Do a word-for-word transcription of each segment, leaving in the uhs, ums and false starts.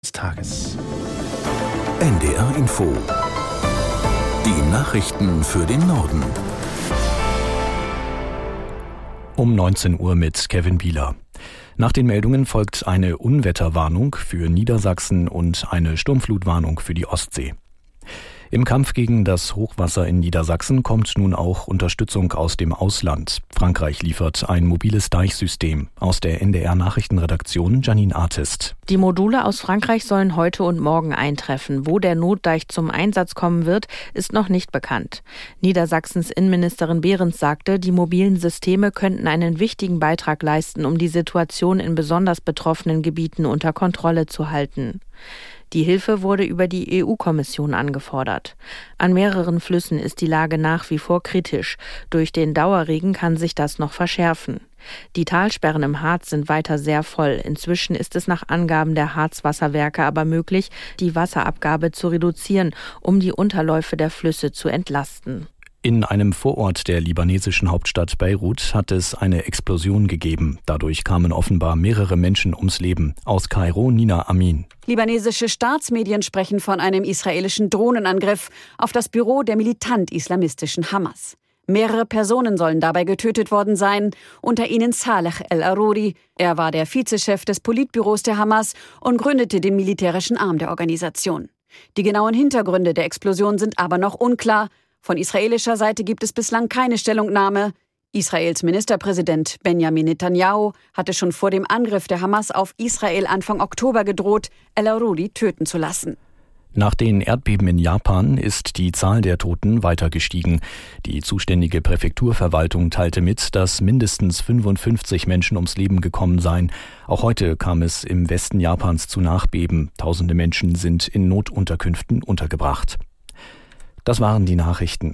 des Tages. N D R Info. Die Nachrichten für den Norden. Um neunzehn Uhr mit Kevin Bieler. Nach den Meldungen folgt eine Unwetterwarnung für Niedersachsen und eine Sturmflutwarnung für die Ostsee. Im Kampf gegen das Hochwasser in Niedersachsen kommt nun auch Unterstützung aus dem Ausland. Frankreich liefert ein mobiles Deichsystem. Aus der N D R-Nachrichtenredaktion Janine Artist. Die Module aus Frankreich sollen heute und morgen eintreffen. Wo der Notdeich zum Einsatz kommen wird, ist noch nicht bekannt. Niedersachsens Innenministerin Behrens sagte, die mobilen Systeme könnten einen wichtigen Beitrag leisten, um die Situation in besonders betroffenen Gebieten unter Kontrolle zu halten. Die Hilfe wurde über die E U-Kommission angefordert. An mehreren Flüssen ist die Lage nach wie vor kritisch. Durch den Dauerregen kann sich das noch verschärfen. Die Talsperren im Harz sind weiter sehr voll. Inzwischen ist es nach Angaben der Harzwasserwerke aber möglich, die Wasserabgabe zu reduzieren, um die Unterläufe der Flüsse zu entlasten. In einem Vorort der libanesischen Hauptstadt Beirut hat es eine Explosion gegeben. Dadurch kamen offenbar mehrere Menschen ums Leben. Aus Kairo Nina Amin. Libanesische Staatsmedien sprechen von einem israelischen Drohnenangriff auf das Büro der militant-islamistischen Hamas. Mehrere Personen sollen dabei getötet worden sein, unter ihnen Saleh el-Aruri. Er war der Vizechef des Politbüros der Hamas und gründete den militärischen Arm der Organisation. Die genauen Hintergründe der Explosion sind aber noch unklar. Von israelischer Seite gibt es bislang keine Stellungnahme. Israels Ministerpräsident Benjamin Netanyahu hatte schon vor dem Angriff der Hamas auf Israel Anfang Oktober gedroht, el-Aruri töten zu lassen. Nach den Erdbeben in Japan ist die Zahl der Toten weiter gestiegen. Die zuständige Präfekturverwaltung teilte mit, dass mindestens fünfundfünfzig Menschen ums Leben gekommen seien. Auch heute kam es im Westen Japans zu Nachbeben. Tausende Menschen sind in Notunterkünften untergebracht. Das waren die Nachrichten.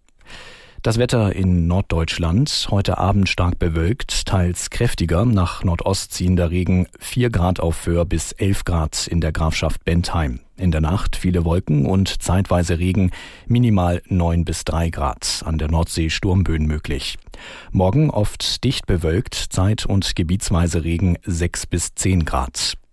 Das Wetter in Norddeutschland, heute Abend stark bewölkt, teils kräftiger, nach Nordost ziehender Regen, vier Grad auf Föhr bis elf Grad in der Grafschaft Bentheim. In der Nacht viele Wolken und zeitweise Regen, minimal neun bis drei Grad, an der Nordsee Sturmböen möglich. Morgen oft dicht bewölkt, zeit- und gebietsweise Regen sechs bis zehn Grad.